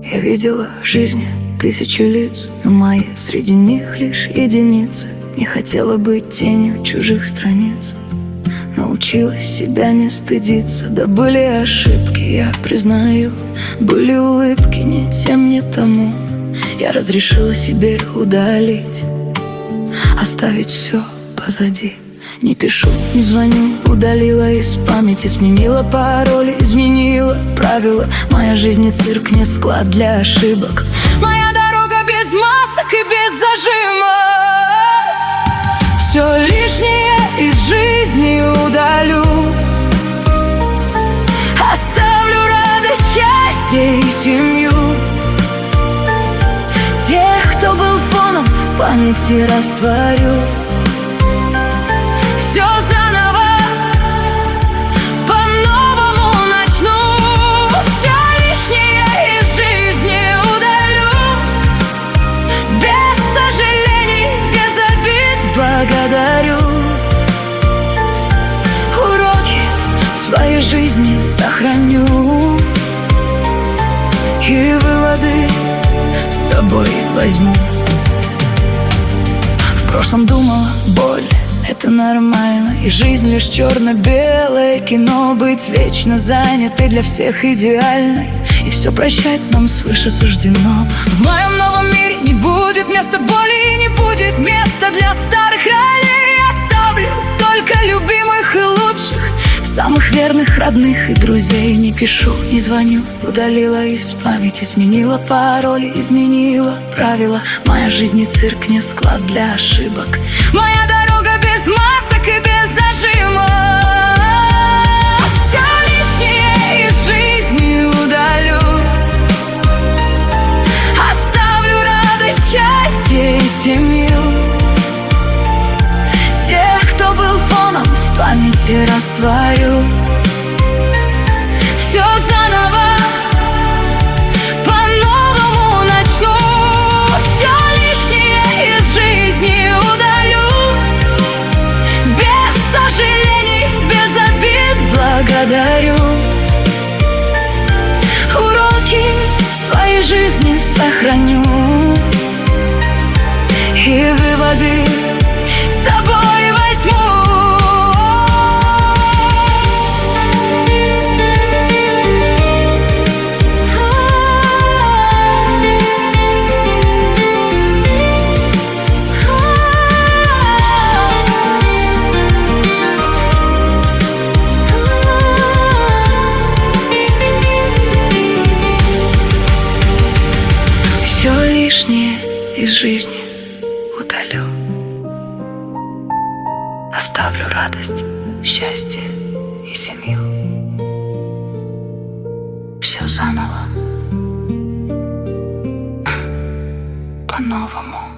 Я видела в жизни тысячу лиц, но мои среди них лишь единицы. Не хотела быть тенью чужих страниц, научилась себя не стыдиться. Да были ошибки, я признаю, были улыбки не тем, не тому. Я разрешила себе их удалить, оставить все позади. Не пишу, не звоню, удалила из памяти, сменила пароль, изменила правила. Моя жизнь не цирк, не склад для ошибок. Моя дорога без масок и без зажимов. Все лишнее из жизни удалю, оставлю радость, счастье и семью. Тех, кто был фоном, в памяти растворю. Все заново, по-новому начну. Все лишнее из жизни удалю, без сожалений, без обид благодарю. Уроки своей жизни сохраню и выводы с собой возьму. В прошлом думала, боль — это нормально, и жизнь лишь черно-белое кино. Быть вечно занятой для всех идеальной, и все прощать нам свыше суждено. В моем новом мире не будет места боли, и не будет места для старых ролей. Оставлю только любимых и лучших, самых верных, родных и друзей. Не пишу, не звоню, удалила из памяти, сменила пароль, изменила правила. Моя жизнь не цирк, не склад для ошибок. Моя дорога без масок и без зажимов. Все лишнее из жизни удалю, оставлю радость, счастье и семью. Тех, кто был фоном, в памяти растворю. Все заново, по-новому начну. Все лишнее из жизни удалю, без сожалений, без обид благодарю. Уроки своей жизни сохраню и выводы с собой возьму. Все лишнее из жизни удалю, оставлю радость, счастье и семью. Все заново, по-новому.